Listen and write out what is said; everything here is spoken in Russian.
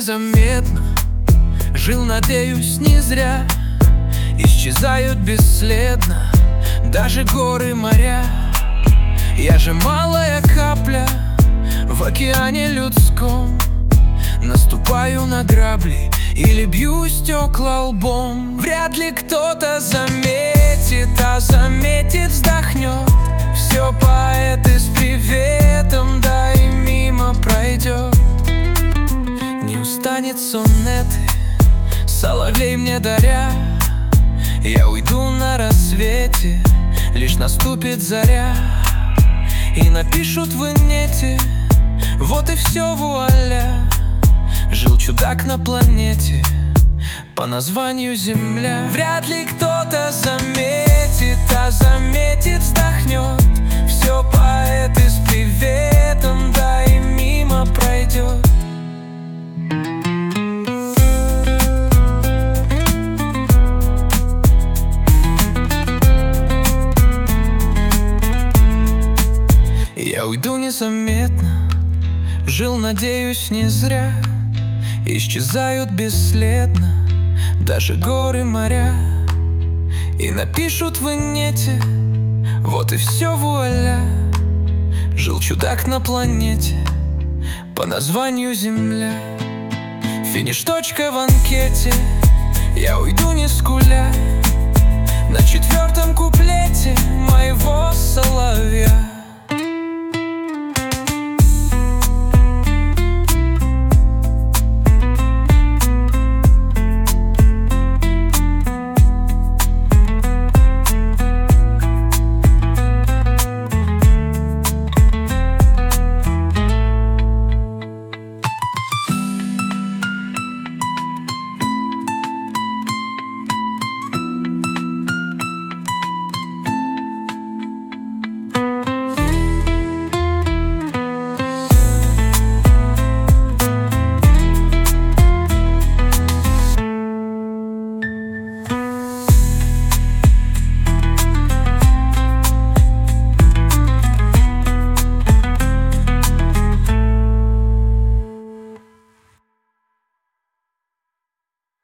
незаметно, жил, надеюсь, не зря. Исчезают бесследно даже горы, моря. Я же малая капля в океане людском. Наступаю на грабли или бью стекла лбом. Вряд ли кто-то заметит, а заметит, вздохнет. Все поэты с приветом, да и мимо пройдет. Не устанет сонеты соловей мне даря. Я уйду на рассвете, лишь наступит заря. И напишут в инете, вот и все, вуаля. Жил чудак на планете по названию Земля. Вряд ли кто-то заметит, а заметит, вздохнет. Все поэты с приветом, да и мимо пройдет. Я уйду незаметно, жил, надеюсь, не зря. Исчезают бесследно даже горы, моря. И напишут в инете, вот и все, вуаля. Жил чудак на планете по названию Земля. Финиш, точка в анкете. Я уйду не скуля.